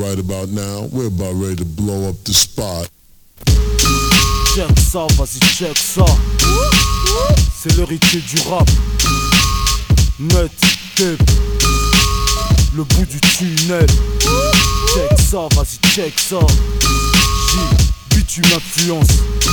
right about now, we're about ready to blow up the spot. Check ça, vas-y check ça. C'est l'héritier du rap. Net, tape, le bout du tunnel. Check ça, vas-y check ça. J, bitume influence.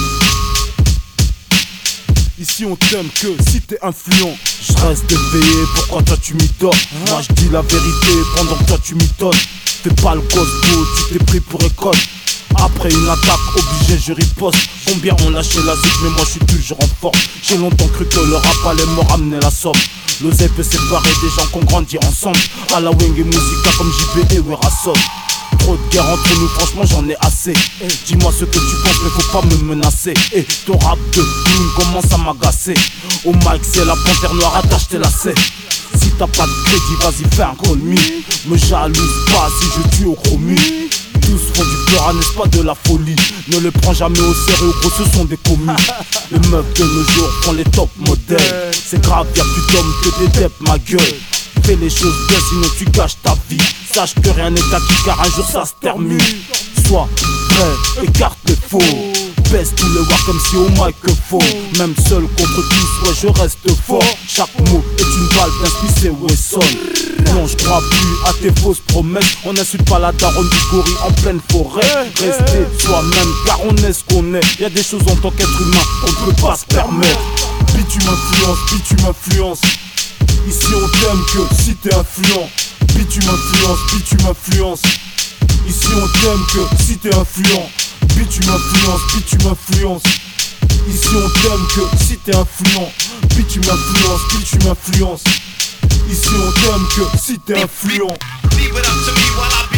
Ici on t'aime que si t'es influent. Je reste éveillé, pourquoi toi tu m'idores? Moi je dis la vérité pendant que toi tu m'étonnes. T'es pas le gosse beau, tu t'es pris pour école. Après une attaque, obligé je riposte. Combien ont lâché la zig, mais moi je suis toujours en forme. J'ai longtemps cru que le rap allait me ramener la somme. L'oseille peut séparer des gens qu'on grandit ensemble. À la wing et musica comme JB et Werason. Trop de guerre entre nous, franchement j'en ai assez. Dis-moi ce que tu penses mais faut pas me menacer. Et ton rap de clown commence à m'agacer. Au mic c'est la panthère noire, attache tes lacets. Si t'as pas de crédit, vas-y fais un call me. Me jalouse pas si je tue au chromie. Tous font du peur, n'est-ce pas de la folie. Ne le prends jamais au sérieux, gros ce sont des commis. Les meufs de nos jours font les top modèles. C'est grave, y'a plus d'hommes que des dep, ma gueule. Fais les choses bien sinon tu gâches ta vie. Sache que rien n'est acquis car un jour ça se termine. Sois vrai, écarte les faux. Baisse tous les wars comme si au microphone. Même seul contre tous, ouais je reste fort. Chaque mot est une balle bien spicée Wesson. Non je crois plus à tes fausses promesses. On n'insulte pas la daronne du gorille en pleine forêt. Restez soi-même car on est ce qu'on est. Y'a des choses en tant qu'être humain on ne peut pas se permettre. Bitume influence, bitume influence. Ici on t'aime que si t'es influent. Bitume influence, bitume influence. Ici on t'aime que si t'es influent. Bitume influence, bitume influence. Ici on t'aime que si t'es influent. Bitume influence, bitume influence. Ici on t'aime que si t'es influent. Leave it up to me while I